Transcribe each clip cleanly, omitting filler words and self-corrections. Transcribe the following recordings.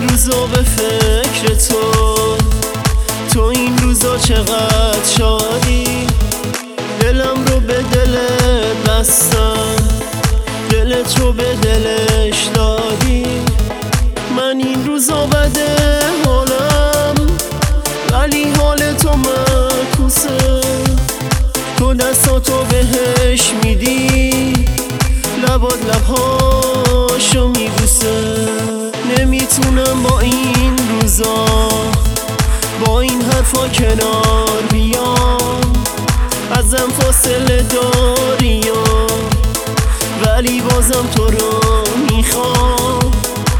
این روزا به فکر تو این روزا چقدر شادی، دلم رو به دلت بستم، دلت رو به دلش دادی. من این روزا بده حالم، ولی حال تو معکوسه. تو دستاتو بهش میدی، لبات لبهاشو میبوسه. نمیتونم با این روزا، با این حرفا کنار بیام. ازم فاصله داری ولی بازم تو رو میخوام.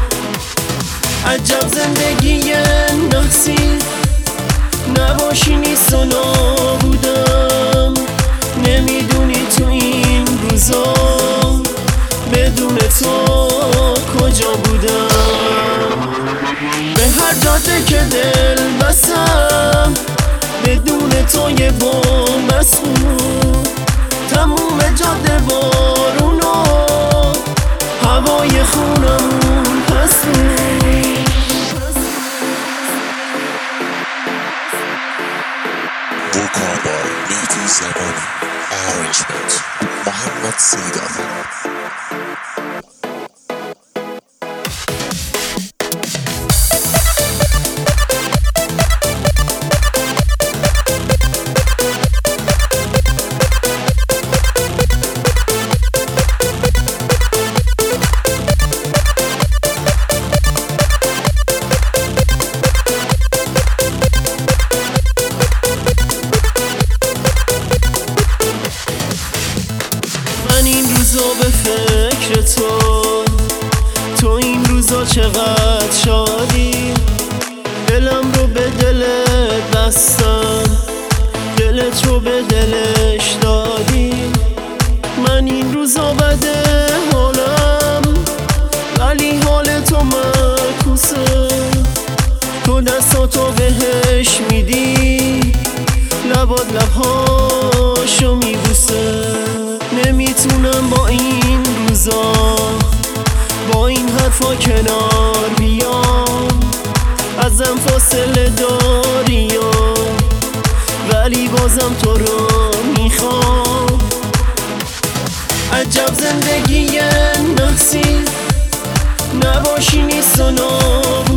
عجب زندگی نحسی، نباشی نیست و نابودم. نمیدونی تو این روزا بدون تو کجا بودم. به هر جاده که دل بستم، بدون تو یه بوم مسموم. تموم جاده بارونا، هوای خونمون پسون. وکار بای مهدی زمانی، ارنجمنت محمد سیدان. این روزا به فکر تو این روزا چقدر شادی، دلم رو به دلت بستم، دلت رو به دلش دادی. من این روزا بده حالم، ولی حال تو معکوسه. تو دستاتو بهش میدی، لبات لبهاشو میبوسه. نمیتونم با این روزا، با این حرفا کنار بیام. ازم فاصله داری ولی بازم تو رو میخوام. عجب زندگی نحسی، نباشی نیست و